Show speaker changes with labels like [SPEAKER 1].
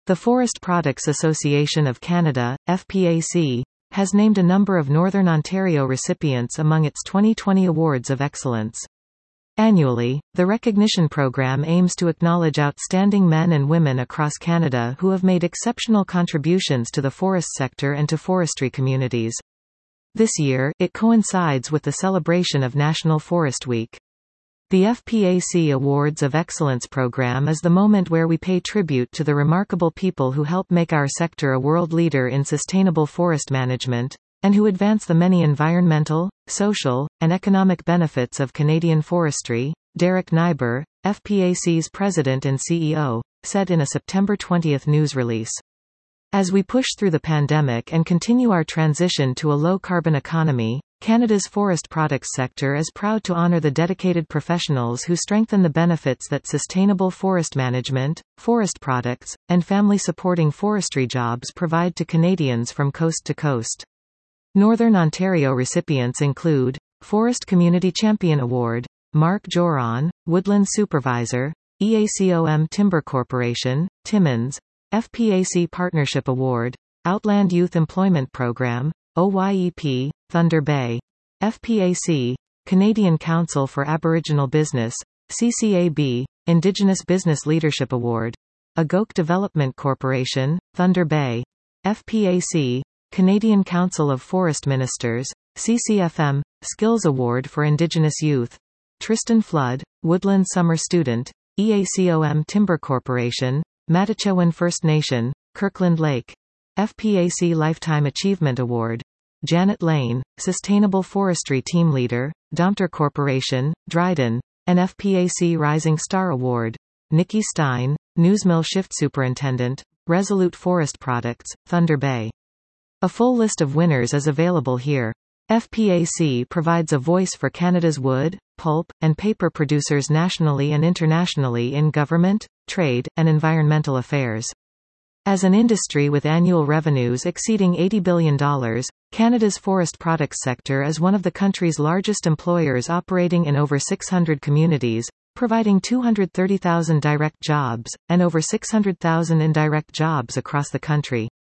[SPEAKER 1] The Forest Products Association of Canada, FPAC, has named a number of Northern Ontario recipients among its 2020 Awards of Excellence. Annually, the recognition program aims to acknowledge outstanding men and women across Canada who have made exceptional contributions to the forest sector and to forestry communities. This year, it coincides with the celebration of National Forest Week. The FPAC Awards of Excellence program is the moment where we pay tribute to the remarkable people who help make our sector a world leader in sustainable forest management, and who advance the many environmental, social, and economic benefits of Canadian forestry, Derek Nyber, FPAC's president and CEO, said in a September 20 news release. As we push through the pandemic and continue our transition to a low-carbon economy, Canada's forest products sector is proud to honour the dedicated professionals who strengthen the benefits that sustainable forest management, forest products, and family-supporting forestry jobs provide to Canadians from coast to coast. Northern Ontario recipients include Forest Community Champion Award, Mark Joron, Woodland Supervisor, EACOM Timber Corporation, Timmins, FPAC Partnership Award, Outland Youth Employment Program, OYEP, Thunder Bay, FPAC, Canadian Council for Aboriginal Business, CCAB, Indigenous Business Leadership Award, Agok Development Corporation, Thunder Bay, FPAC, Canadian Council of Forest Ministers, CCFM, Skills Award for Indigenous Youth, Tristan Flood, Woodland Summer Student, EACOM Timber Corporation, Matachewan First Nation, Kirkland Lake, FPAC Lifetime Achievement Award, Janet Lane, Sustainable Forestry Team Leader, Domtar Corporation, Dryden, and FPAC Rising Star Award, Nikki Stein, Newsmill Shift Superintendent, Resolute Forest Products, Thunder Bay. A full list of winners is available here. FPAC provides a voice for Canada's wood, pulp, and paper producers nationally and internationally in government, trade, and environmental affairs. As an industry with annual revenues exceeding $80 billion, Canada's forest products sector is one of the country's largest employers operating in over 600 communities, providing 230,000 direct jobs, and over 600,000 indirect jobs across the country.